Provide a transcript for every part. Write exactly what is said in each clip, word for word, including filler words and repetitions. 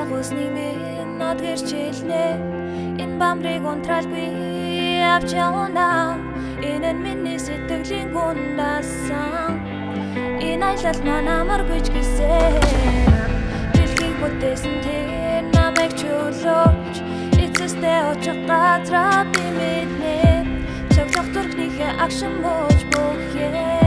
хүсний минь над гэрчилнэ энэ бамрыг унтралгүй авч явна энэ нь миний сэтгэлийн гундасан энэ аялал маань амар гэж гисэн дэлхийг бүтээсэн тэр намайг чөлөөч эцэстээ очих газраа би мэднэ чавлах төрхнийхээ агшин мууж бүхээ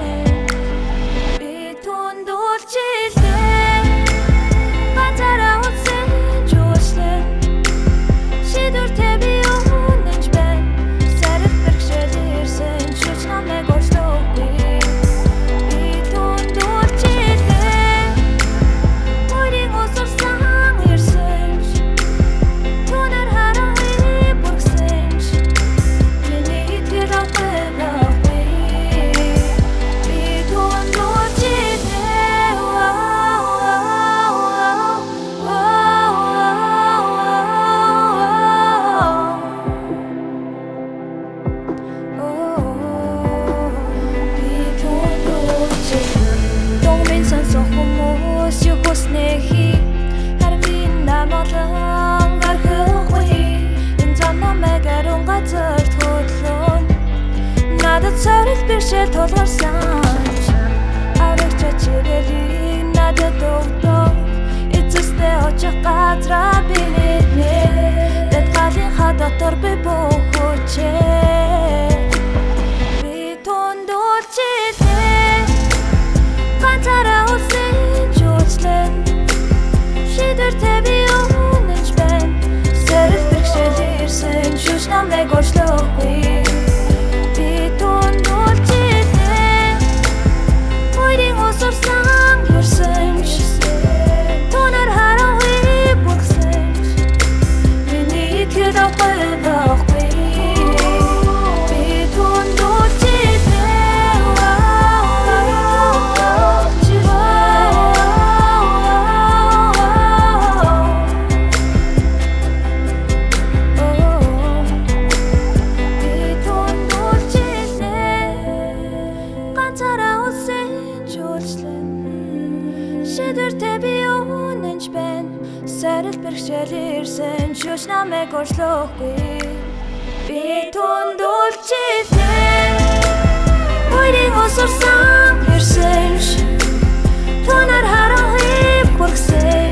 Бэршэл тулгарсан аврагч чиглэлийг надад өгдөг эцэстээ очих газраа би мэднэ дэд галынхаа дотор би бөхөчээ би тундуулж илээ ганцаараа үлсэн жүжлэн шидэртэй би өнөж байна сэрэл бэршэл ирсэн шүш намайг очлоогүй шидэртэй би өнөж байна сэрэл бэрхшээл ирсэн шүш намайг очлоогүй би тундуулж илээ хоёрын усурсан ирсэн тунаар харахгүй бүргсэн